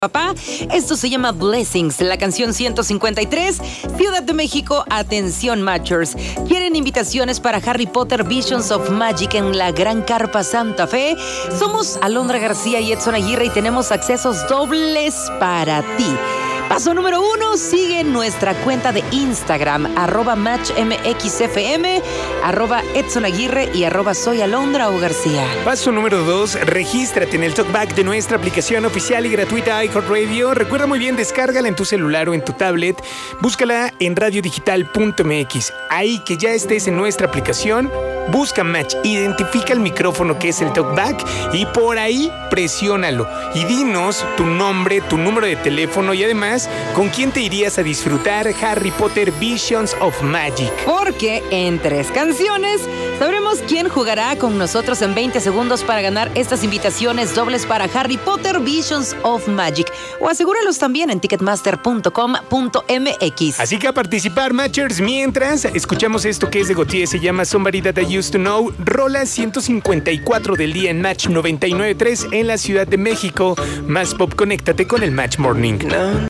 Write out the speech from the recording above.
Papá, esto se llama Blessings, la canción 153, Ciudad de México, atención Matchers. ¿Quieren invitaciones para Harry Potter Visions of Magic en la Gran Carpa Santa Fe? Somos Alondra García y Edson Aguirre y tenemos accesos dobles para ti. Paso número 1, sigue nuestra cuenta de Instagram, @MatchMXFM, @EdsonAguirre y @SoyAlondraOGarcía. Paso número 2, regístrate en el talkback de nuestra aplicación oficial y gratuita iHeartRadio. Recuerda muy bien, descárgala en tu celular o en tu tablet. Búscala en radiodigital.mx. Ahí que ya estés en nuestra aplicación, busca Match, identifica el micrófono que es el talkback y por ahí presiónalo. Y dinos tu nombre, tu número de teléfono y además con quién te irías a disfrutar Harry Potter Visions of Magic. Porque en 3 canciones sabremos quién jugará con nosotros en 20 segundos para ganar estas invitaciones dobles para Harry Potter Visions of Magic. O asegúralos también en ticketmaster.com.mx. Así que a participar, Matchers, mientras escuchamos esto que es de Gotye, se llama Somebody That I Used to Know, rola 154 del día en Match 99.3 en la Ciudad de México. Más pop, conéctate con el Match Morning.